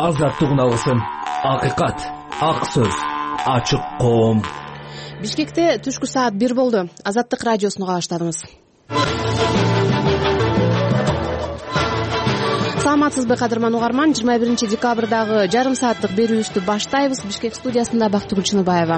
азаттык уналысын. Акыйкат, ак сөз, ачык коом. Бишкекте түшкү саат 1 болду. Азаттык радиосуна баштадыңыз. Саламатсызбы кадырман угарман? 21 декабрдагы жарым сааттык берүүбүздү баштайбыз. Бишкек студиясында Бактыгүл Чыныбаева.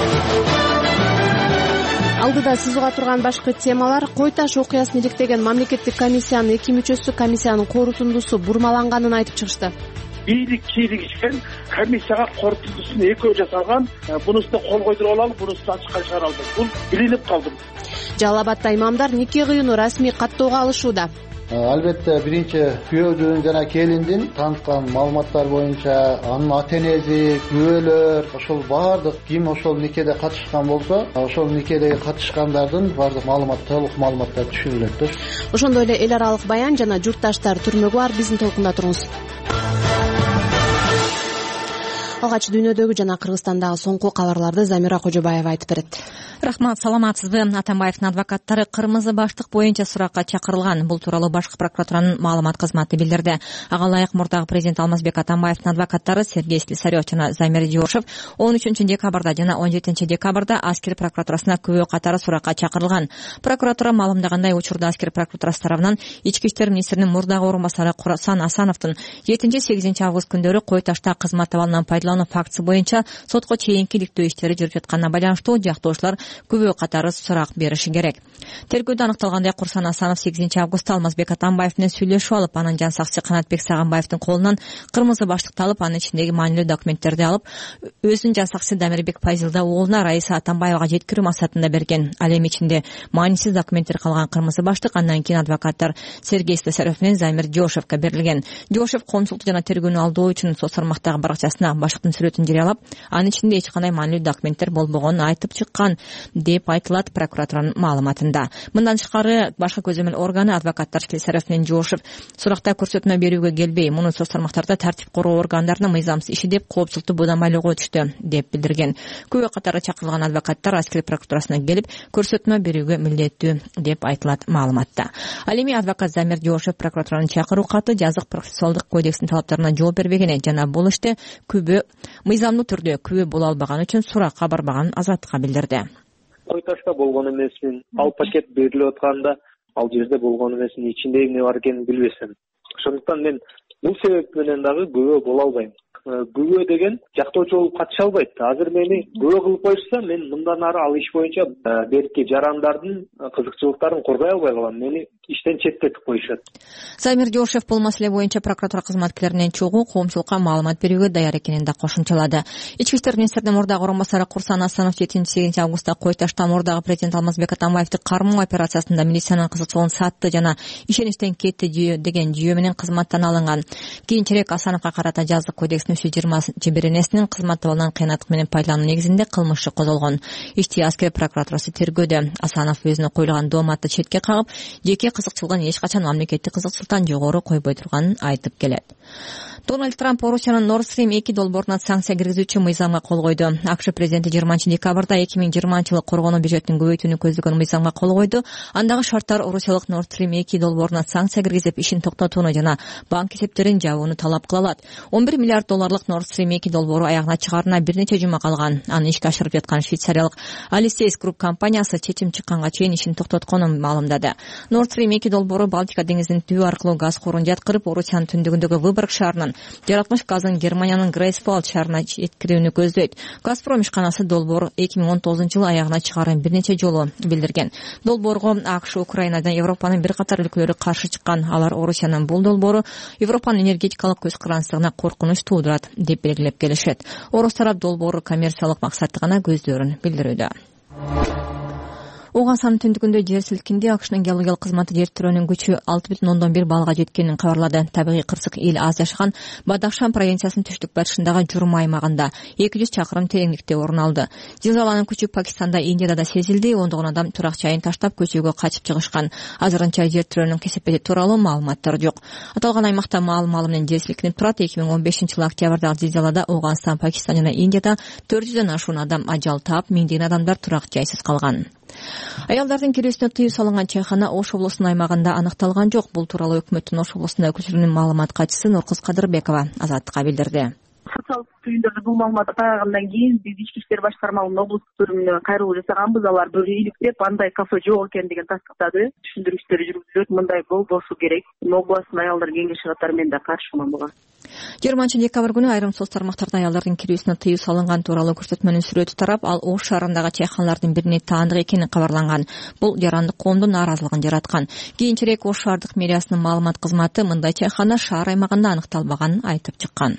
Алдыда сиз уга турган башкы темалар: Кой таш окуясын иликтеген мамлекеттик комиссиянын 2 мүчөсү комиссиянын корутундусу бурмаланганын айтып чыгышты. Бийлик кийлигишкен комиссияга корутундусун экөө жасалган. Бунусу кол койдуруп алалы, бунусу ачыкка чыгара алды. Бул билинип калды. Жалал Абадда имамдар нике кыюуну расмий каттоого алышууда. Албетте биринчи күйөөдүн жана келиндин таныткан маалыматтар боюнча анын ата энеси, күбөлөр, ошол баардык ким ошол никеде катышкан болсо, ошол никедеги катышкандардын баардык маалымат, толук маалыматтар түшүрүлөт. Ошондой эле эл аралык баян жана журтташтар түрмөгү бар, биздин толкунда туруңуз. Алгач дүйнөдөгү жана Кыргызстандагы соңку кабарларды Замира Кожобаева айтып берет. Рахмат, саламатсызбы? Атамбаевдин адвокаттары кырмызы баштык боюнча суракка чакырылган. Бул тууралуу башкы прокуратуранын маалымат кызматы билдирди. Ага ылайык мурдагы президент Алмазбек Атамбаевдин адвокаттары Сергей Слесарев жана Замир Диошев 13 декабрда жана 17 декабрда аскер прокуратурасына күбө катары суракка чакырылган. Прокуратура маалымдагандай, учурда аскер прокуратурасы тарабынан Ички иштер министринин мурдагы орун басары Курасан Асановдун 7-8 август күндөрү Кой ташта кызмат абалынан пайдалануу фактысы боюнча сотко чейинки иликтөө иштери жүрүп жатканына байланыштуу жактоочулар күбө катары сурак бериши керек. Тергөөдө аныкталгандай, Курсан Асанов 8 августта Алмазбек Атамбаев менен сүйлөшүп алып, анын жан сакчысы Канатбек Сагынбаевдин колунан кырмызы баштыкты алып, анын ичиндеги маанилүү документтерди алып, өзүнүн жан сакчысы Дамирбек Пайзилда уулуна Раиса Атамбаевага жеткирүү максатында берген. Ал эми ичинде маанисиз документтер калган кырмызы баштык андан кийин адвокаттар Сергей Слесарев менен Замир Диошевке берилген. Диошев коомчулукту жана тергөөнү алдоо үчүн соц тармактагы баракчасына баштыктын сүрөтүн жарыялап, анын ичинде эч кандай маанилүү документтер болбогонун айтып чыккан деп айтылат прокуратуранын маалыматында. Мындан тышкары башкы көзөмөл органы адвокаттар Слесарев менен Диошев суракта көрсөтмө берүүгө келбей, муну соц тармактарда тартип короо органдарынын мыйзамсыз иши деп коопчулукту буудамайлоого түштү деп билдирген. Күбө катары чакырылган адвокаттар аскер прокуратурасына келип көрсөтмө берүүгө милдеттүү деп айтылат маалыматта. Ал эми адвокат Замир Диошев прокуратуранын чакыруу каты жазык процессуалдык кодекстин талаптарына жооп бербеген жана бул иште күбө мыйзамдуу түрдө күбө боло албаган үчүн суракка барбаганын Азаттыкка билдирди. Кой ташта болгон эмесмин, ал пакет берилип атканда ал жерде болгон эмесмин, ичинде эмне бар экенин билбесем. Ошондуктан мен бул себеп менен дагы күбө боло албайм. Күбө деген жактоочу болуп катыша албайт. Азыр мени күбө кылып коюшса, мен мындан ары ал иш боюнча берки жарандардын кызыкчылыктарын коргой албай калам. Мени иштен четтетип коюшат. Замир Диошев бул маселе боюнча прокуратура кызматкерлеринен чогуу коомчулукка маалымат берүүгө даяр экенин да кошумчалады. Ички иштер министринин мурдагы орун басары Курсан Асанов 7-8 августта Кой ташта мурдагы президент Алмазбек Атамбаевди кармоо операциясында милициянын кызыкчылыгын сатты жана ишеничтен кетти деген жүйө менен кызматтан алынган. Кийинчерээк Асановго карата жазык кодекстин 320-биренесинин кызмат абалынан кыянаттык менен пайдалануу негизинде кылмыш иши козголгон. Ишти аскер прокуратурасы тергөөдө. Асанов өзүнө коюлган дооматты четке кагып, жеке кызыкчылыгын эч качан мамлекеттик кызыкчылыктан жогору койбой турганын айтып келет. Дональд Трамп Орусиянын Nord Stream 2 долбооруна санкция киргизүүчү мыйзамга кол койду. АКШ президенти 20 декабрда 2020-жылы коргонуу бюджетин көбөйтүүнү көздөгөн мыйзамга кол койду. Андагы шарттар Орусиялык Nord Stream 2 долбооруна санкция киргизип, ишин токтотууну жана банк эсептерин жабууну талап кыла алат. 11 миллиард долларлык Nord Stream 2 долбоору аягына чыгарына бир нече жума калган. Аны ишке ашырып жаткан швейцариялык Алисейс Групп компаниясы чечим чыкканга чейин ишин токтотконун маалымдады. Nord Stream 2 долбоору Балтика деңизинин түбү аркылуу газ курун жаткырып, Орусиянын түндүгүндөгү Выборг шаарынан жаратмыш газын Германиянын Грейсвальд шаарына жеткирүүнү көздөйт. Газпром ишканасы долбоор 2019-жылы аягына чыгарын бир нече жолу билдирген. Долбоорго АКШ, Украинадан Европанын бир катар өлкөлөрү каршы чыккан. Алар Орусиянын бул долбоору Европанын энергетикалык көз карандысына коркунуч туудурат деп белгилеп келишет. Орус тарап долбоору коммерциялык максатты гана көздөрүн билдирүүдө. Оған түндүгүндө жер силкинди. АКШнын геологиялык кызматы жер тирөөнүн күчү 6,1 баллга жеткенин кабарлады. Табигый кырсык эл аз жашаган Бадахшан провинциясынын түштүк батышындагы Журма аймагында 200 чакырым тереңдикте орун алды. Зилзаланын күчү Пакистанда, Индияда да сезилди. Ондогон адам турак жайын таштап көчөгө качып чыгышкан. Азырынча жер тирөөнүн кесепети тууралуу маалыматтар жок. Аталган аймакта маал-малы менен жер силкинип турат. 2015-жылы октябрдагы зилзалада Афганистан, Пакистан жана Индияда 400дөн ашуун адам ажал таап, миңдеген адамдар турак жайсыз калган. Аялдардын кирүүсүнө тыюу салынган чайхана Ош облусунун аймагында аныкталган жок. Бул тууралуу өкмөттүн Ош облусунда өкүлчүлүгүнүн маалымат катчысы Нуркыз Кадырбекова Азаттыкка билдирди. Социалдык түйүндөрдө бул маалыматты таагандан кийин биз Ички иштер башкармалыгынын облустук бөлүмүнө кайрылуу жасаганбыз. Алар бир иликтеп, андай кафе жок экендигин тастыктады. Түшүндүрүү жүргүзүлөт. Мындай болбошу керек. Областын аялдар кеңеши катары мен да каршымын буга. 20-декабрь күнү айрым соц тармактарда аялдардын кирүүсүнө тыюу салынган тууралуу көрсөтмөнүн сүрөтү тарап, ал Ош шаарындагы чайханалардын бирине таандык экени кабарланган. Бул жарандык коомдун нааразылыгын жараткан. Кийинчерээк Ош шаардык мэриясынын маалымат кызматы мындай чайхана шаар аймагында аныкталбаганын айтып чыккан.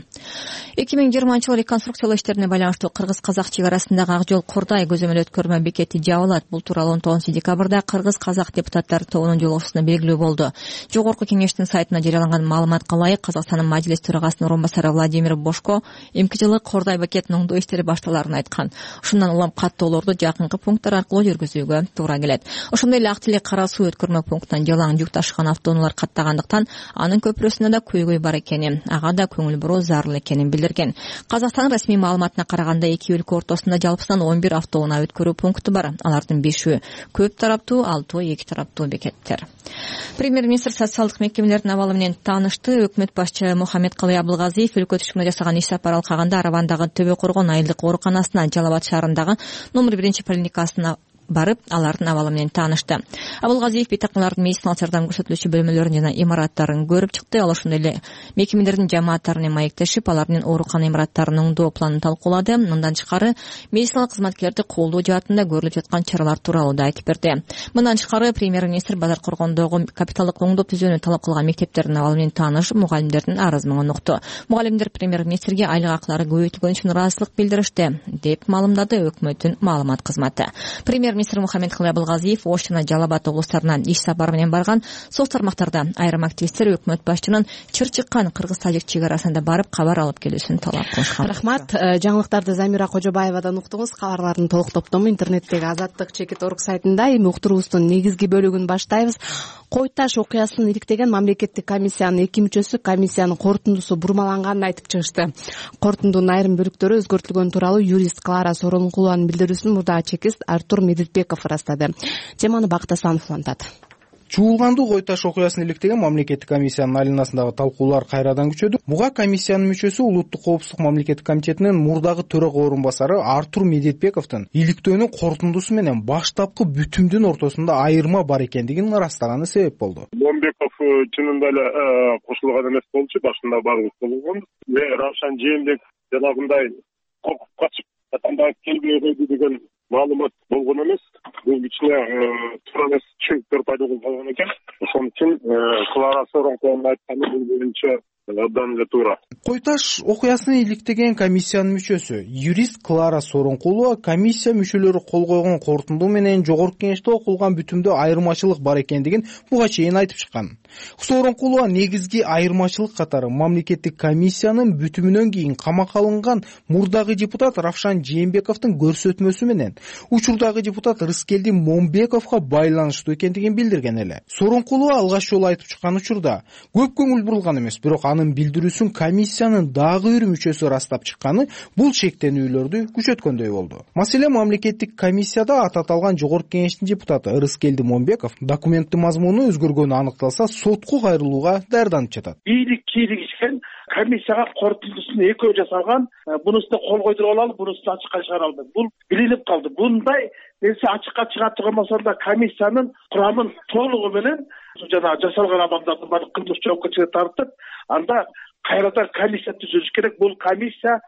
2020 реконструкциялоо иштерине байланыштуу кыргыз-казак чек арасындагы Ак жол Кордай көзөмөл өткөрмө бекети жабылат. Бул тууралуу 19-декабрда кыргыз-казак депутаттары тобунун жолугушуусунда белгилүү болду. Жогорку кеңештин сайтына жарыяланган маалыматка ылайык, Казакстандын мажлис төрагасынын орун басары Владимир Бошко мкжл Кордай бекетинин оңдоо иштери башталарын айткан. Ушундан улам каттоолорду жакынкы пункттар аркылуу жүргүзүүгө туура келет. Ошондой эле Ак Тилек Кара Суу өткөрмө пунктунан жалаң жүк ташыган автоунаалар каттагандыктан анын көпүрөсүндө да көйгөй бар экени, ага да көңүл буруу зарыл экенин билдирген. Казакстандын расмий маалыматына караганда эки өлкө ортосунда жалпысынан 11 автоунаа өткөрүү пункту бар. Алардын 5-өө көп тараптуу, 6-ы эки тараптуу бекеттер. Премьер-министр социалдык мекемелердин абалы менен таанышты. Өкмөт башчы Мухаммедкалый Абылгазиев өлкө түшкүнө жасаган иш сапар алкагында Арабандагы Төбө Коргон айылдык ооруканасына, Жалал Абад шаарындагы номер 1-поликлиникасына барып, алардын абалы менен таанышты. Абылгазиев бейтакмалардын медициналык жардам көрсөтүлүүчү бөлмөлөрүн жана имараттарын көрүп чыкты. Ал ошондой эле мекемелердин жамааттары менен маектешип, алардын оорукана имараттарынын оңдоо планын талкуулады. Мындан тышкары медициналык кызматкерлерди колдоо жаатында көрүлүп жаткан чаралар тууралуу да айтып берди. Мындан тышкары премьер-министр Базар Коргондогу капиталдык оңдоо түзүүнү талап кылган мектептердин абалы менен таанышып, мугалимдердин арызмыгын укту. Мугалимдер премьер-министрге айлык акылары көбөйтүлгөн үчүн ыраазычылык билдиришти, деп маалымдады өкмөттүн маалымат кызматы. Премьер-министр Мухаммедкалый Абылгазиев Ош жана Жалал Абад облустарына иш сапары менен барган. Соц тармактарда айрым активисттер өкмөт башчынын чыр чыккан кыргыз-тажик чек арасында барып кабар алып келүүсүн талап кылышкан. Рахмат. Жаңылыктарды Замира Кожобаевадан уктуңуз. Кабарлардын толук топтому интернеттеги Азаттык Чекит.орг сайтында. Эми уктуруубуздун негизги бөлүгүн баштайбыз. Кой Таш окуясын иликтеген мамлекеттик комиссиянын 2 мүчөсү комиссиянын корутундусу бурмаланганын айтып чыгышты. Корутундунун айрым бөлүктөрү өзгөртүлгөн тууралуу юрист Клара Сооронкулованын билдирүүсүн мурдагы чекист Артур Медетбеков ырастады. Теманы Бакыт Асанов улантат. Чуулгандуу Кой Таш окуясын иликтеген мамлекеттик комиссиянын айланасындагы талкуулар кайрадан күчөдү. Буга комиссиянын мүчөсү Улуттук коопсуздук мамлекеттик комитетинин мурдагы төрага орун басары Артур Медетбековдун иликтөөнүн корутундусу менен баштапкы бүтүмдүн ортосунда айырма бар экендигин ырастаганы себеп болду. Момбеков чынында эле кошулган эмес болчу, башында баарыбыз болгон. Равшан Жээнбеков жанагындай коркуп качып катанда келбей койду деген маалымат болгон эмес. Бул кичине туура эмес түшүнүктөр пайда болуп калган экен. Ошон үчүн Клара Сооронкулованын айтканы бул боюнча абдан эле туура. Кой Таш окуясын иликтеген комиссиянын мүчөсү юрист Клара Сооронкулова комиссия мүчөлөрү кол койгон корутунду менен жогорку кеңеште окулган бүтүмдө айырмачылык бар экендигин буга чейин айтып чыккан. Сооронкулова негизги айырмачылык катары мамлекеттик комиссиянын бүтүмүнөн кийин камакка алынган мурдагы депутат Равшан Жээнбековдун көрсөтмөсү менен учурдагы депутат Рыскелди Момбековго байланыштуу экендигин билдирген эле. Сооронкулова алгач жолу айтып чыккан учурда көп көңүл бурулган эмес, бирок анын билдирүүсүн комиссиянын дагы бир мүчөсү ырастап чыкканы бул чектенүүлөрдү күчөткөндөй болду. Маселен, мамлекеттик комиссияда аталган жогорку кеңештин депутаты Рыскелди Момбеков документтин мазмуну өзгөргөнү аныкталса сотко кайрылууга даярданып жатат. Бийлик кийлигишкен комиссияга корутундусун экөө жасалган, бунусуна кол койдуруп алалы, бунусун ачыкка чыгара албайт. Бул билинип калды. Bunday нерсе ачыкка чыга турган да комиссиянын курамын толугу менен жана жасалган адамдардын баардык кылмыш жоопкерчиликке тартып, анда кайрадан комиссия түзүлүш керек. Бул комиссия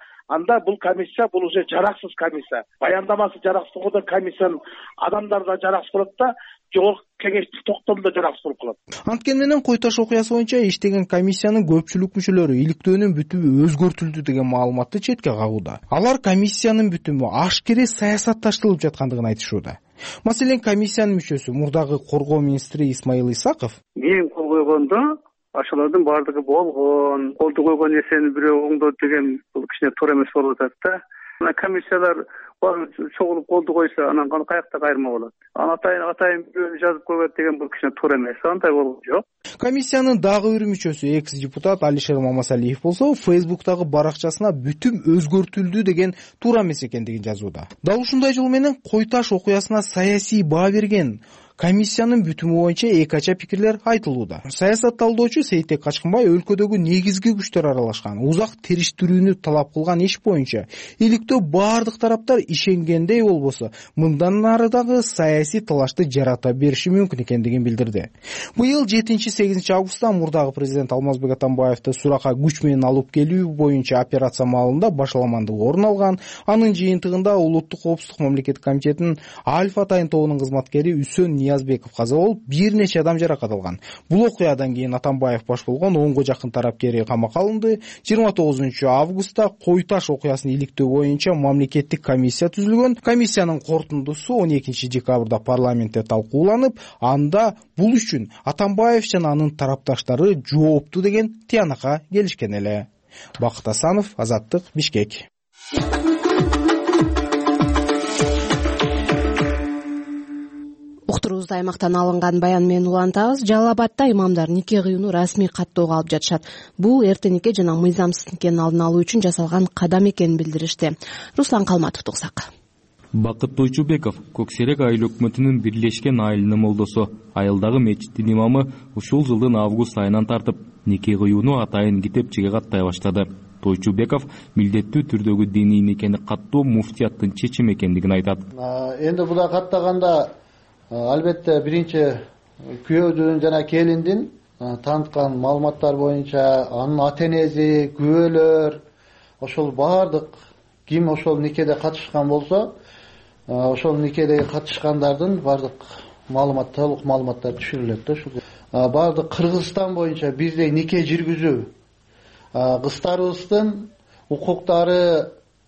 бул уже жараксыз комиссия. Баяндамасы жараксыз болгондо комиссиянын адамдары да жараксыз болот да, жогорку кеңештин токтому да жараксыз болуп калат. Анткени менен Кой Таш окуясы боюнча иштеген комиссиянын көпчүлүк мүчөлөрү иликтөөнүн бүтүмү өзгөртүлдү деген маалыматты четке кагууда. Алар комиссиянын бүтүмү ашкере саясатташтырылып жаткандыгын айтышууда. Маселен, комиссиянын мүчөсү мурдагы коргоо министри Исмаил Исаков мен кол койгондо ашалардын баардыгы болгон, колду койгон нерсени бирөө оңдойт деген бул кичине туура эмес болуп атат да. Мына комиссиялар барып чогулуп колду койсо анан каякта кайрылма болот. Анан атайын жазып койбойт деген бул кичине туура эмес. Андай болгон жок. Комиссиянын дагы бир мүчөсү экс-депутат Алишер Мамасалиев болсо, Facebook'тагы баракчасына бүтүм өзгөртүлдү деген туура эмес экендигин жазууда. Дал ушундай жол менен Кой Таш окуясына саясий баа берген комиссиянын бүтүмү боюнча эки ача пикирлер айтылууда. Саясат талдоочу Сейтек Качкынбай өлкөдөгү негизги күчтөр аралашкан, узак териштирүүнү талап кылган иш боюнча иликтөө баардык тараптар ишенгендей болбосо, мындан ары дагы саясий талашты жарата бериши мүмкүн экендигин билдирди. Быйыл 7-8 августта мурдагы президент Алмазбек Атамбаевди суракка күч менен алып келүү боюнча операция маалында башаламандык орун алган. Анын жыйынтыгында Улуттук коопсуздук мамлекеттик комитетинин Альфа Атайын тобунун кызматкери Үсөн Ниязбеков каза болуп, бир нече адам жаракат алган. Бул окуядан кийин Атамбаев баш болгон 10 жакын тарапкери камакка алынды. 29 августта Кой Таш окуясын иликтөө боюнча мамлекеттик комиссия түзүлгөн. Комиссиянын корутундусу 12 декабрда парламентте талкууланып, анда бул үчүн Атамбаев жана анын тарапташтары жоопту деген тыянакка келишкен эле. Бакыт Асанов, Азаттык, Бишкек. Уктуруубузда аймактан алынган баян менен улантабыз. Жалал Абадда имамдар нике кыюуну расмий каттоого алып жатышат. Бул эрте нике жана мыйзамсыз никенин алдын алуу үчүн жасалган кадам экенин билдиришти. Руслан Калматовду угсак. Бакыт Тойчубеков Көксерек айыл өкмөтүнүн бирлешкен айылынын молдосу, айылдагы мечиттин имамы ушул жылдын август айынан тартып нике кыюуну атайын китепчеге каттай баштады. Тойчубеков милдеттүү түрдөгү диний никени каттоо муфтияттын чечими экендигин айтат. Энди буга каттаганда албетте биринчи күйөөдүн жана келиндин таныткан маалыматтар боюнча анын ата-энеси, күбөлөр, ошол баардык ким ошол никеде катышкан болсо, ошол никеде катышкандардын баардык маалымат, толук маалыматтар түшүрүлөт да. Ушул баардык Кыргызстан боюнча бизде нике жүргүзүү, кыздарыбыздын укуктары,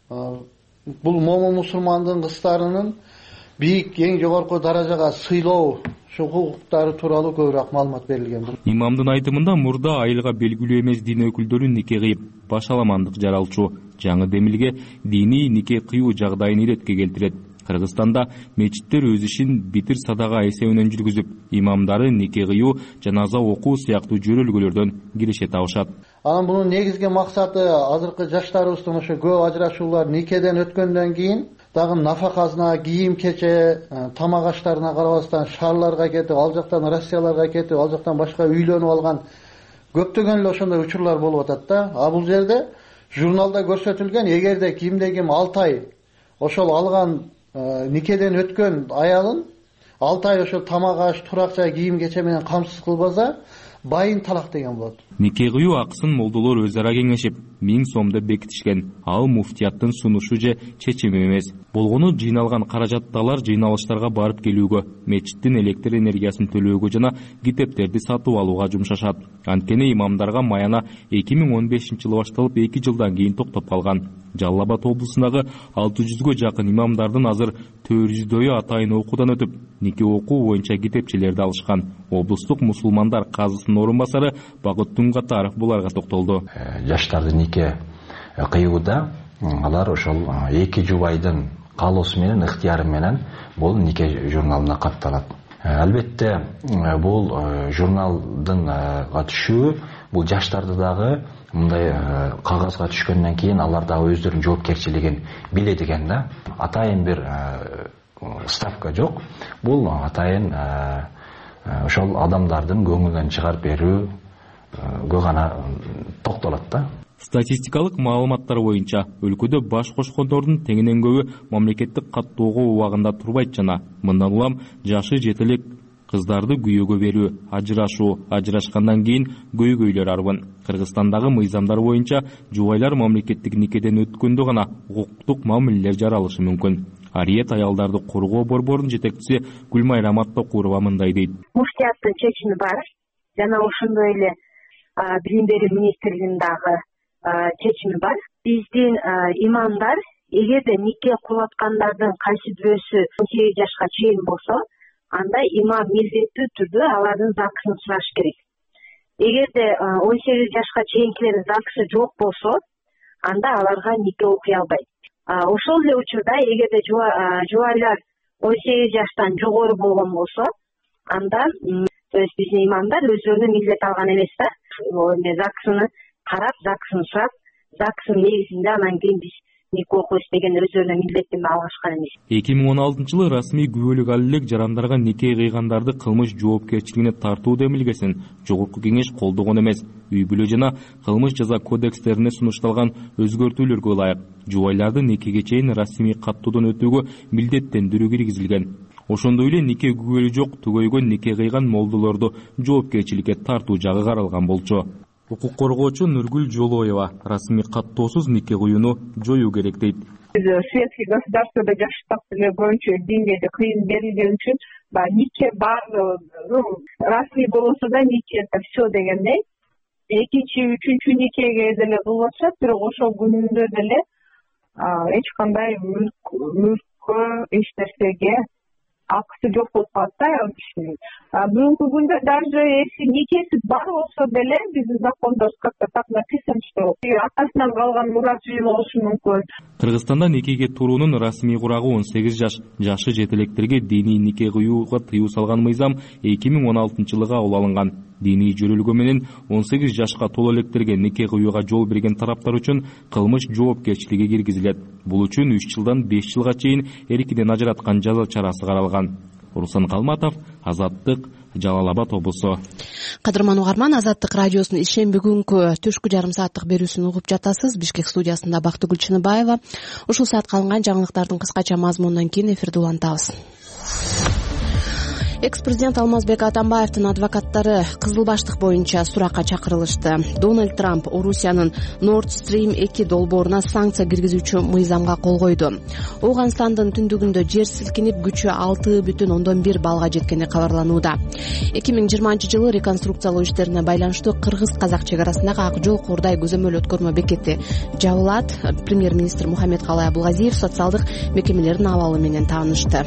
бул момун мусулмандын кыздарынын бийик, эң жогорку даражага сыйлоо, ушул укуктары тууралуу көбүрөөк маалымат берилген. Имамдын айтымында мурда айылга белгилүү эмес дин өкүлдөрү нике кыйып, башаламандык жаралчу жаңы демилге диний нике кыюу жагдайын иретке келтирет. Кыргызстанда мечиттер өз ишин битир садага эсебинен жүргүзүп, имамдары нике кыюу, жаназа окуу сыяктуу жөрөлгөлөрдөн киреше табышат. Анан бунун негизги максаты азыркы жаштарыбыздын ошо көп ажырашуулар никеден өткөндөн кийин дагы нафакасына, кийим кече, тамак аштарына карабастан шаарларга кетип, ал жактан Россияларга кетип, ал жактан башка үйлөнүп алган көптөгөн эле ошондой учурлар болуп атат да. А бул жерде журналда көрсөтүлгөн, эгерде кимде ким 6 ай ошол алган никеден өткөн аялын 6 ай ошол тамак аш, турак жай, кийим кече менен камсыз кылбаса, байын талак деген болот. Нике кыюу акысын молдолор өз ара кеңешип 1000 сомдо бекитишкен. Ал муфтияттын сунушу же чечими эмес. Болгону жыйналган каражатталар жыйналыштарга барып келүүгө, мечиттин электр энергиясын төлөөгө жана китептерди сатып алууга жумшашат. Анткени имамдарга маяна 2015-жылы башталып 2 жылдан кийин токтоп калган. Жалал Абад облусундагы 600гө жакын имамдардын азыр 400дөйү атайын окуудан өтүп, нике окуу боюнча китепчелерди алышкан. Облустук мусулмандар казысынын орун басары Багыт Тунгатаров буларга токтолду. Жаштарды нике кыюуда алар ошол 2 жубайдын каалоосу менен, ыктыяры менен бул нике журналына катталат. Албетте бул журналдын түшүү бул жаштарды дагы мындай кагазга түшкөндөн кийин алар дагы өздөрүнүн жоопкерчилигин билет экен да. Атайын бир ставка жок. Бул атайын ошол адамдардын көңүлүнөн чыгарып берүүгө гана токтолот да. Статистикалык маалыматтар боюнча өлкөдө баш кошкондордун теңинен көбү мамлекеттик каттоого убагында турбайт жана мындан улам жашы жетелек кыздарды күйөөгө берүү, ажырашуу, ажырашкандан кийин көйгөйлөр арбын. Кыргызстандагы мыйзамдар боюнча жубайлар мамлекеттик никеден өткөндө гана укуктук мамилелер жаралышы мүмкүн. Ариет аялдарды коргоо борборунун жетекчиси Гүлмайрам Аттакурова мындай дейт. Муфтияттын чечими бар жана ошондой эле билим берүү министрлигинин дагы чечими бар. Биздин имамдар эгерде нике кылаткандардын кайсы бирөөсү 18 жашка чейин болсо, анда имам милдеттүү түрдө алардын ЗАГСын сураш керек. Эгерде 18 жашка чейинкилердин ЗАГСы жок болсо, анда аларга нике окуй албайт. ошол эле учурда эгерде жубайлар 18 жаштан жогору болгон болсо, анда то есть биздин имамдар өздөрүнө милдет алган эмес да. ЗАГСыны карап, ЗАГСын сурап, ЗАГСынын негизинде анан кийин биз нике окуйбуз деген өздөрүнө милдеттенме алышкан эмес. 2016-жылы расмий күбөлүк ал элек жарандарга нике кыйгандарды кылмыш жоопкерчилигине тартуу демилгесин жогорку кеңеш колдогон эмес. Үй бүлө жана кылмыш жаза кодекстерине сунушталган өзгөртүүлөргө ылайык жубайларды никеге чейин расмий каттоодон өтүүгө милдеттендирүү киргизилген. Ошондой эле нике күбөлү жок түгөйгөн нике кыйган молдолорду жоопкерчиликке тартуу жагы каралган болчу. Укук коргоочу Нургүл Жолоева расмий каттоосуз нике кыюуну жоюу керек дейт. Светский государствода жаштык деле боюнча динге кыйын берилген үчүн нике баардыгы расмий болсо да нике это все дегендей. Экинчи, үчүнчү никеге деле кылып атышат, бирок ошол күнүндө деле эч кандай мүлккө, эч нерсеге акысы жок болуп калат да аял кишинин. Бүгүнкү күндө даже если никеси бар болсо деле биздин закондо как-то так написано, что атасынан калган мурас болушу мүмкүн. Кыргызстанда никеге туруунун расмий курагы 18 жаш. Жашы жетелектерге диний нике кыюуга тыюу салган мыйзам 2016-жылы кабыл алынган. Диний жөрөлгө менен 18 жашка толо электерге нике кыюуга жол берген тараптар үчүн кылмыш жоопкерчилиги киргизилет. Бул үчүн 3 жылдан 5 жылга чейин эркинен ажыраткан жаза чарасы каралган. Руслан Калматов, Азаттык, Жалал Абад облусу. Кадырман угарман, Азаттык радиосунун ишемби күнгү түшкү жарым сааттык берүүсүн угуп жатасыз. Бишкек студиясында Бактыгүл Чыныбаева. Ушул саат калган жаңылыктардын кыскача мазмунунан кийин эфирди улантабыз. Экс-президент Алмазбек Атамбаевдин адвокаттары Кызыл Баштык боюнча суракка чакырылышты. Дональд Трамп Орусиянын Nord Stream 2 долбооруна санкция киргизүүчү мыйзамга кол койду. Ооганстандын түндүгүндө жер силкинип күчү 6,1 балга жеткени кабарланууда. 2020-жылы реконструкциялоо иштерине байланыштуу кыргыз-казак чек арасындагы Ак жол Куурдай көзөмөл өткөрмө бекети жабылат. Премьер-министр Мухаммедкалай Абылгазиев социалдык мекемелердин абалы менен таанышты.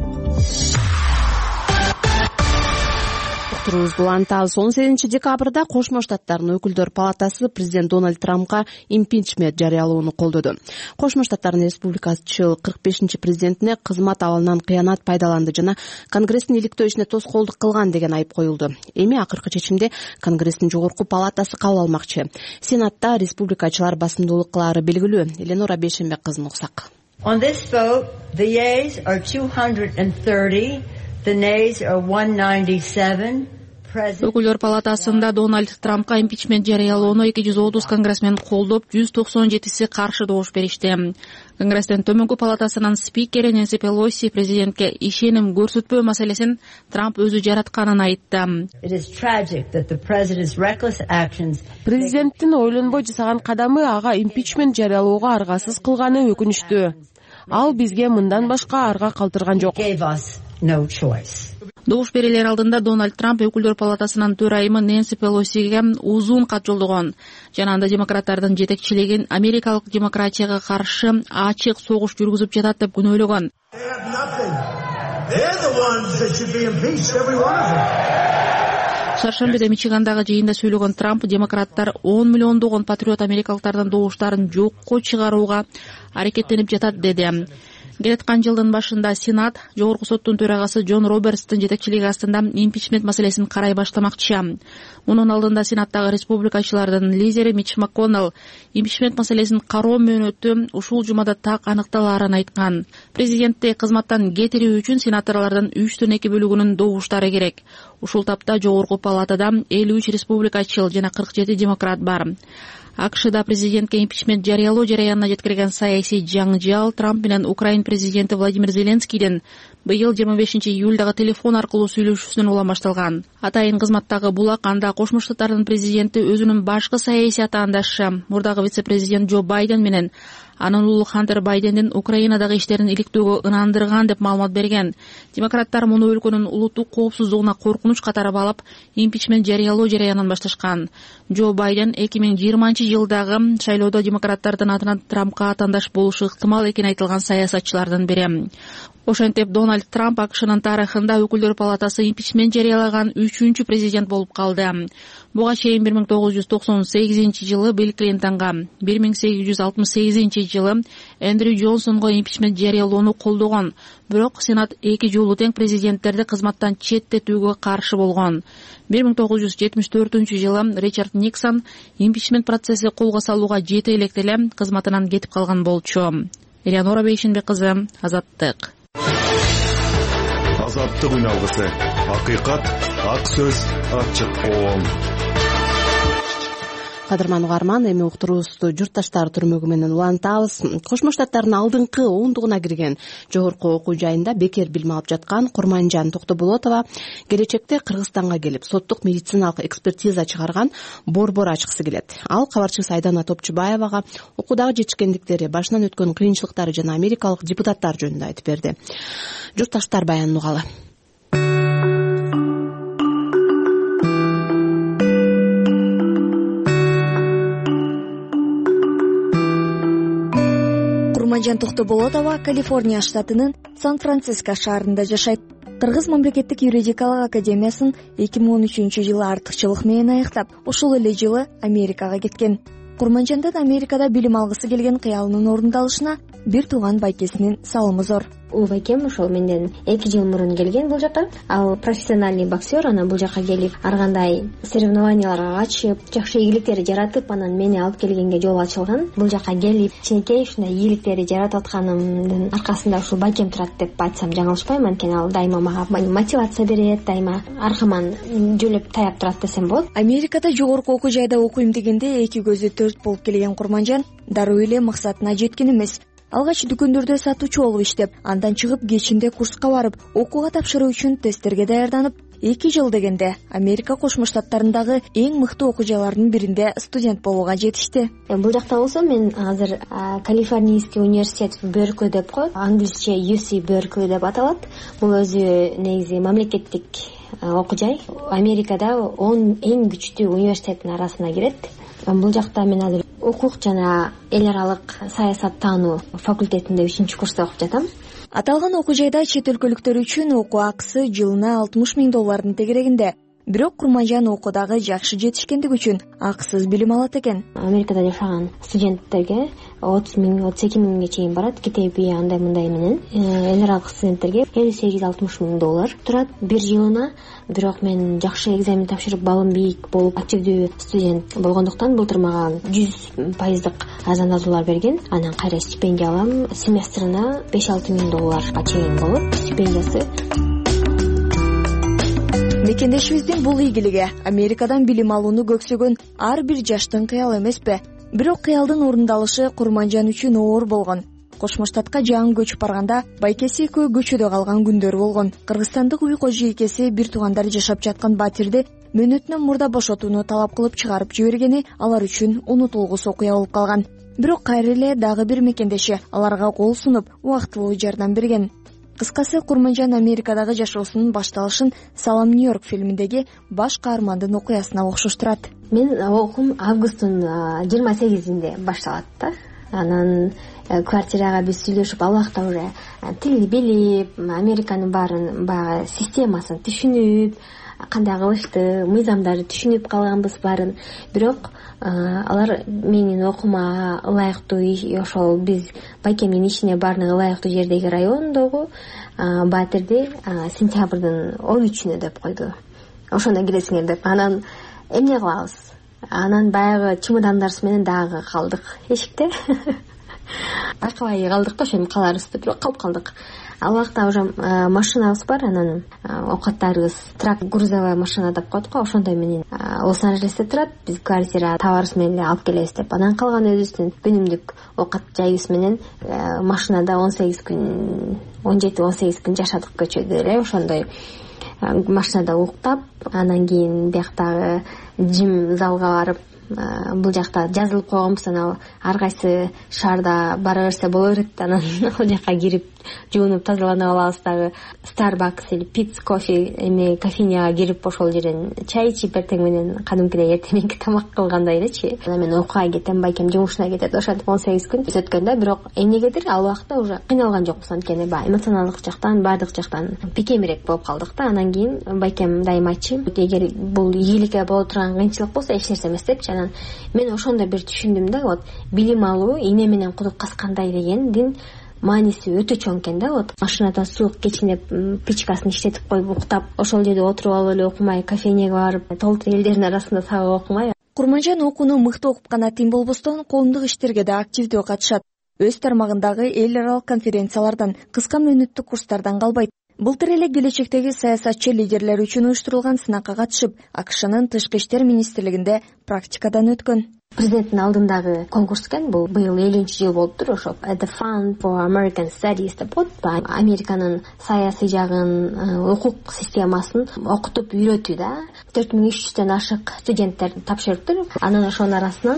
Улантабыз 18 декабрда Кошмо Штаттардын өкүлдөр палатасы президент Дональд Трампка импичмент жарыялоону колдоду. Кошмо Штаттардын республикачыл 45-чи президентине кызмат абалынан кыянат пайдаланды жана Конгресстин иликтөө ишине тоскоолдук кылган деген айып коюлду. Эми акыркы чечимди Конгресстин жогорку палатасы кабыл алмакчы. Сенатта республикачылар басымдуулук кылаары белгилүү. Эленора Бейшенбек кызын уксак. On this vote, the yeas are 230, the nays are 197. Өкүлдөр палатасында Дональд Трампка импичмент жарыялоону 230 конгрессмен колдоп, 197си каршы добуш беришти. Конгресстин төмөнкү палатасынын спикери Нэнси Пелоси президентке ишеним көрсөтпөө маселесин Трамп өзү жаратканын айтты. Президенттин ойлонбой жасаган кадамы ага импичмент жарыялоого аргасыз кылганы өкүнүчтүү. Ал бизге мындан башка арга калтырган жок. Добуш берилер алдында Дональд Трамп өкүлдөр палатасынын төрайымы Нэнси Пелосиге узун кат жолдогон. Жана анда демократтардын жетекчилигин америкалык демократияга каршы ачык согуш жүргүзүп жатат деп күнөөлөгөн. Шаршембиде Мичигандагы жыйында сүйлөгөн Трамп демократтар 10 миллиондогон патриот америкалыктардын добуштарын жокко чыгарууга аракеттенип жатат деди. Келаткан жылдын башында Сенат жогорку соттун төрагасы Джон Робертстин жетекчилиги астында импичмент маселесин карай баштамакчы. Мунун алдында Сенаттагы республикачылардын лидери Митч МакКоннелл импичмент маселесин кароо мөөнөтү ушул жумада так аныкталаарын айткан. Президентти кызматтан кетирүү үчүн сенаторлордун 3/2 бөлүгүнүн добуштары керек. Ушул тапта жогорку палатада 53 республикачыл жана 47 демократ бар. АКШда президентке импичмент жарыялоо жараянына жеткирген саясий жаңжал Трамп менен Украин президенти Владимир Зеленскийдин быйыл 25 июлдагы телефон аркылуу сүйлөшүүсүнөн улам башталган. Атайын кызматтагы булак анда Кошмо Штаттардын президенти өзүнүн башкы саясий атаандашы мурдагы вице-президент Джо Байден менен анын уулу Хантер Байдендин Украинадагы иштерин иликтөөгө ынандырган деп маалымат берген. Демократтар муну өлкөнүн улуттук коопсуздугуна коркунуч катары алып, импичмент жарыялоо жараянын башташкан. Джо Байден 2020 жылдагы шайлоодо демократтардын атынан Трампка атаандаш болушу ыктымал экени айтылган саясатчылардын бири. Ошентип Дональд Трамп АКШнын тарыхында өкүлдөр палатасы импичмент жарыялаган 3-чү президент болуп калды. Буга чейин 1998 жылы Билл Клинтонго, 1868 жылы Эндрю Джонсонго импичмент жарыялоону колдогон, бирок Сенат 2 жолу тең президенттерди кызматтан четтетүүгө каршы болгон. 1974 жылы Ричард Никсон импичмент процесси колго салууга жете электе эле кызматынан кетип калган болчу. Элеонора Бейшенбек кызы, Азаттык. Азаттык үналгысы. Акыйкат, ак сөз, ачык коом. Кадырман угарман, эми уктуруубузду журтташтар түрмөгү менен улантабыз. Кошмо Штаттардын алдыңкы 10-дугуна кирген жогорку окуу жайында бекер билим алып жаткан Курманжан Токтоболотова келечекте Кыргызстанга келип соттук медициналык экспертиза чыгарган борбор ачкысы келет. Ал кабарчыбыз Айдана Топчубаевага окуудагы жетишкендиктери, башынан өткөн кыйынчылыктары жана америкалык депутаттар жөнүндө айтып берди. Журтташтар баянын угалы. Курманжан Токтоболотова Калифорния штатынын Сан-Франциско шаарында жашайт. Кыргыз мамлекеттик юридикалык академиясын 2013-жылы артыкчылык менен аяктап, ошол эле жылы Америкага кеткен. Курманжандын Америкада билим алгысы келген кыялынын орундалышына бир тууган байкесинин салымы зор. Байкем ошол менден 2 жыл мурун келген бул жака. Ал профессиональный боксер, анан бул жака келип, ар кандай соревнованияларга катышып, жакшы ийгиликтерди жаратып, анан мени алып келгенге жол ачылган. Бул жака келип, кичинекей ушундай ийгиликтерди жаратып атканымдын аркасында ушул байкем турат деп айтсам жаңылышпайм. Анткени ал дайыма мага мотивация берет, дайыма аркаман жөлөп таяп турат десем болот. Америкада жогорку окуу жайда окуйм дегенде 2 көзү 4 болуп келген Курманжан дароо эле максатына жеткен эмес. Алгач дүкөндөрдө сатуучу болуп иштеп, андан чыгып кечинде курска барып, окууга тапшыруу үчүн тесттерге даярданып, 2 жыл дегенде Америка Кошмо Штаттарындагы эң мыкты окуу жайлардын биринде студент болууга жетишти. Бул жакта болсо мен азыр Калифорнийский университет в Беркли деп коет, англисче UC Berkeley деп аталат. Бул өзү негизи мамлекеттик окуу жай. Америкада 10 эң күчтүү университеттин арасына кирет. Бул жакта мен азыр укук жана эл аралык саясаттануу факультетинде 3-курста окуп жатам. Аталган окуу жайда чет өлкөлүктөр үчүн окуу акысы жылына $60 000 тегерегинде. Бирок Курманжан окуудагы жакшы жетишкендик үчүн акысыз билим алат экен. Америкада жашаган студенттерге 30 000, 32 000 чейин барат. Китеби андай мындай менен эл аралык студенттерге $58-60 000 турат бир жылына. Бирок мен жакшы экзамен тапшырып, балым бийик болуп, активдүү студент болгондуктан былтыр мага 100% арзандатуулар берген. Анан кайра стипендия алам. Семестрына $5-6 000 чейин болот стипендиясы. Мекендешибиздин бул ийгилиги Америкадан билим алууну көксөгөн ар бир жаштын кыял эмеспи? Бирок кыялдын орундалышы Курманжан үчүн оор болгон. Кошмо Штатка жаңы көчүп барганда байкеси экөө көчөдө калган күндөр болгон. Кыргызстандык үй кожойкеси бир туугандар жашап жаткан батирди мөөнөтүнөн мурда бошотууну талап кылып чыгарып жибергени алар үчүн унутулгус окуя болуп калган. Бирок кайра эле дагы бир мекендеши аларга кол сунуп, убактылуу жардам берген. Кыскасы, Курманжан Америкадагы жашоосунун башталышын Салам Нью-Йорк фильминдеги баш каармандын окуясына окшоштурат. Мен окуум августтун 28-inde башталат да. Анан квартирага биз сүйлөшүп, ал убакта уже тилди билип, Американын баарын баягы системасын түшүнүп, кандай кылышты, мыйзамдарды түшүнүп калганбыз баарын. Бирок алар менин окуума ылайыктуу, ошол биз байкемдин ишине баарына ылайыктуу жердеги райондогу батирди сентябрдын 13-үнө деп койду. Ошондо киресиңер деп. Анан эмне кылабыз? Анан баягы чемодандарыбыз менен дагы калдык эшикте. Байкабай калдык да, ошентип каларбыз деп, бирок калып калдык. Ал убакта уже машинабыз бар, анан оокаттарыбыз трак грузовая машина деп коет го, ошондой менен Лос-Анджелесте турат. Биз квартира табарыбыз менен эле алып келебиз деп. Анан калган өзүбүздүн күнүмдүк оокат жайыбыз менен машинада 18 күн, 17-18 күн жашадык көчөдө эле. Ошондой машинада уктап, анан кийин бияктагы жим залга барып, бул жакта жазылып койгонбуз. Анан ар кайсы шаарда бара берсе боло берет. Анан ал жака кирип жуунуп тазаланып алабыз дагы. Starbucks или Peet's Coffee эми кофейняга кирип ошол жерден чай ичип эртең менен кадимкидей эртеңки тамак кылгандай элечи. Мен окууга кетем, байкем жумушуна кетет, ошентип 18 күн өткөн да, бирок эмнегедир ал убакта уже кыйналган жокпуз, анткени баягы эмоционалдык жактан, баардык жактан бекемирээк болуп калдык да. Анан кийин байкем дайыма айтчу, эгер бул ийгиликке боло турган кыйынчылык болсо эч нерсе эмес депчи. Анан мен ошондо бир түшүндүм да, вот билим алуу ийне менен кудук каскандай дегендин мааниси өтө чоң экен да. Вот машинада суук кечине печкасын иштетип коюп уктап, ошол жерде отуруп алып эле окумай, кофейняга барып, толтур элдердин арасында сабак окумай. Курманжан окууну мыкты окуп гана тим болбостон, коомдук иштерге да активдүү катышат. Өз тармагындагы эл аралык конференциялардан, кыска мөөнөттүк курстардан калбайт. Былтыр эле келечектеги саясатчы лидерлер үчүн уюштурулган сынакка катышып, АКШнын тышкы иштер министрлигинде практикадан өткөн. Президенттин алдындагы конкурс экен, бул быйыл 50-жыл болуптур. Ошо The Fund for American Studies деп коет. Американын саясий жагын, укук системасын окутуп үйрөтүү да. 4300дөн ашык студенттер тапшырыптыр. Анан ошонун арасынан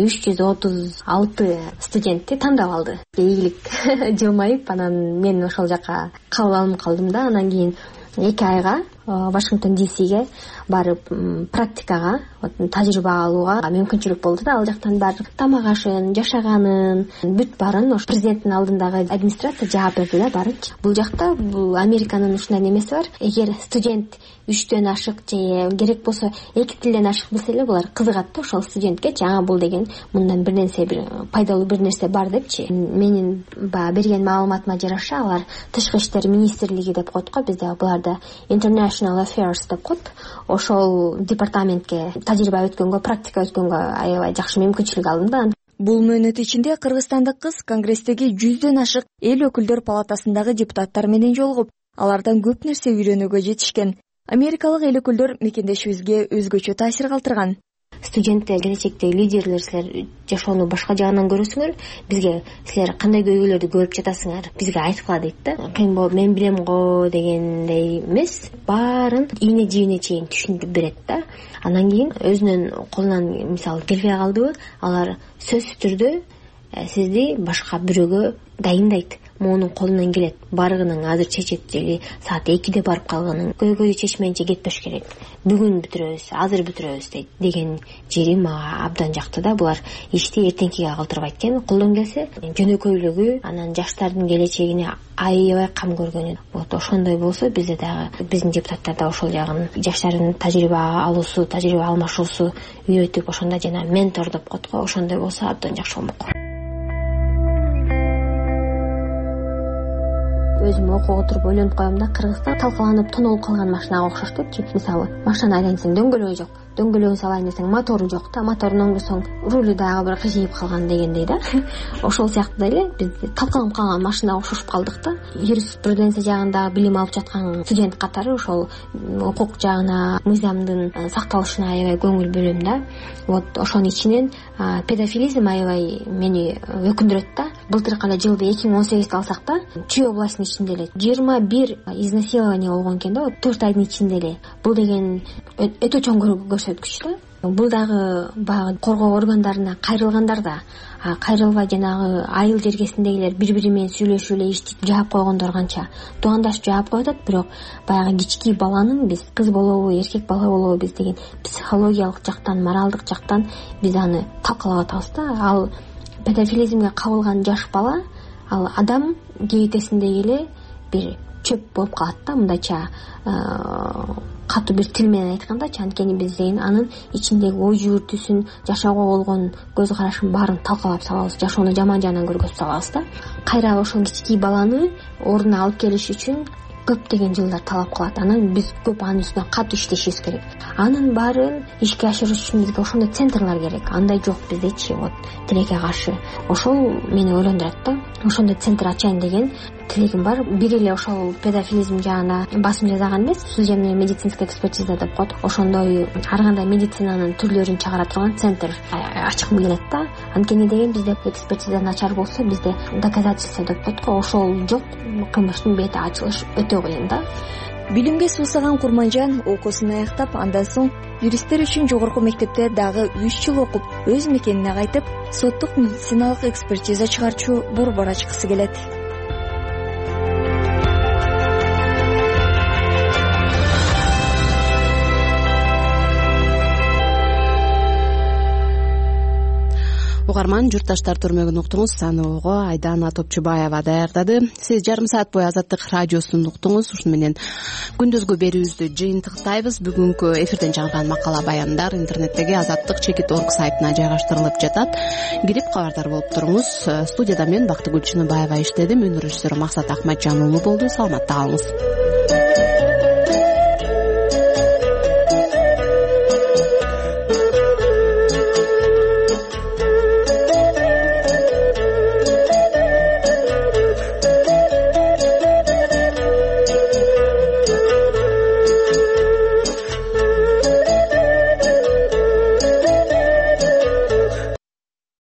336 студентти тандап алды. Ийгилик жылмайып, анан мен ошол жака калып алып калдым да. Анан кийин 2 айга Вашингтон ДСге барып практикага, тажрыйба алууга мүмкүнчүлүк болду да. Ал жактан баары тамак ашын, жашаганын бүт баарын ошо президенттин алдындагы администрация жаап берди да баарын. Бул жакта бул Американын ушундай немеси бар. Эгер студент 3дөн ашык же керек болсо 2 тилден ашык билсе эле булар кызыгат да ошол студентке. Жаңа бул деген мындан бир нерсе, бир пайдалуу бир нерсе бар депчи. Менин берген маалыматыма жараша алар тышкы иштер министрлиги деп коет го, бизде буларда International Affairs деп коет. Ошол департаментке тажрыйба өткөнгө, практика өткөнгө аябай жакшы мүмкүнчүлүк алдым да. Бул мөөнөт ичинде кыргызстандык кыз Конгресстеги 100дөн ашык эл өкүлдөр палатасындагы депутаттар менен жолугуп, алардан көп нерсе үйрөнүүгө жетишкен. Америкалык эл өкүлдөр мекендешибизге өзгөчө таасир калтырган. Студенттер, келечектеги лидерлер, силер жашоону башка жагынан көрөсүңөр, бизге силер кандай көйгөйлөрдү көрүп жатасыңар, бизге айтып дейт да. Кыйын болуп мен билем го дегендей эмес, баарын ийне жийине чейин түшүндүрүп берет да. Анан кийин өзүнүн колунан мисалы келбей калдыбы, алар сөзсүз түрдө сизди башка бирөөгө дайындайт. Монун колунан келет, баргынын азыр чечет, же саат 2де барып калганын көйгөйдү чечмейинче кетпеш керек. Бүгүн бүтүрөбүз, азыр бүтүрөбүз дейт деген жери мага абдан жакты да. Булар ишти эртеңкиге калтырбайт экен. Колдон келсе жөнөкөйлүгү, анан жаштардын келечегине аябай кам көргөнү. Вот ошондой болсо бизде дагы, биздин депутаттар да ошол жагын, жаштардын тажрыйба алуусу, тажрыйба алмашуусу үйрөтүп, ошондо жана ментор деп коет го, ошондой болсо абдан жакшы болмок. Өзүм окууга отуруп ойлонуп коем да, Кыргызстан талкаланып тонолуп калган машинага окшош депчи. Мисалы, машинаны айлансаң дөңгөлөгү жок, дөңгөлөгүн салайын десең мотору жок да, моторун оңдосоң рулу дагы бир кыжыйып калган дегендей да. Ошол сыяктуу эле биз талкаланып калган машинага окшошуп калдык да. Юриспруденция жагында билим алып жаткан студент катары ошол укук жагына, мыйзамдын сакталышына аябай көңүл бөлөм да. Вот ошонун ичинен педофилизм аябай мени өкүндүрөт да. Былтыркы эле жылды 2018 алсак да, Чүй областынын ичинде эле 21 изнасилование болгон экен да, 4 айдын ичинде эле. Бул деген өтө чоң көрсөткүч да. Бул дагы баягы коргоо органдарына кайрылгандар да, кайрылбай жанагы айыл жергесиндегилер бири-бири менен сүйлөшүп эле иштеп жаап койгондор канча туугандаш жаап коюп атат. Бирок баягы кички баланын биз кыз болобу, эркек бала болобу биз деген психологиялык жактан, моралдык жактан биз аны талкалап атабыз да. Ал педофилизмге кабылган жаш бала, ал адам кебитесиндеги эле бир чөп болуп калат да, мындайча катуу бир тил менен айткандачы. Анткени биз деген анын ичиндеги ой жүгүртүүсүн, жашоого болгон көз карашын баарын талкалап салабыз, жашоону жаман жагынан көргөзүп салабыз да. Кайра ошол кички баланы ордуна алып келиш үчүн көптөгөн жылдар талап кылат. Анан биз көп анын үстүнө катуу иштешибиз керек. Анын баарын ишке ашырыш үчүн бизге ошондой центрлар керек. Андай жок биздечи, вот тилекке каршы. Ошол мени ойлондурат да. Ошондой центр ачайын деген тилегим бар. Бир эле ошол педофилизм жагына басым жасаган эмес, судебный медицинская экспертиза деп коет. Ошондой ар кандай медицинанын түрлөрүн чыгара турган центр ачкым келет да. Анткени деген бизде экспертиза начар болсо, бизде доказательство деп коет го, ошол жок, кылмыштын бети ачылыш өтө кыйын да. Билимге суусаган Курманжан окуусун аяктап, андан соң юристтер үчүн жогорку мектепте дагы 3 жыл окуп, өз мекенине кайтып, соттук медициналык экспертиза чыгарчу борбор ачкысы келет. угарман журтташтар түрмөгүн уктуңуз. Аны Айдана Топчубаева даярдады. Сиз жарым саат бою Азаттык радиосун уктуңуз. Ушуну менен күндүзгү берүүбүздү жыйынтыктайбыз. Бүгүнкү эфирден чыгарылган макала баяндар интернеттеги Азаттык.org сайтына жайгаштырылып жатат. Кирип кабардар болуп туруңуз. Студияда мен Бактыгүл Чыныбаева иштедим. Режиссер Максат Акматжан уулу болду. Саламатта калыңыз.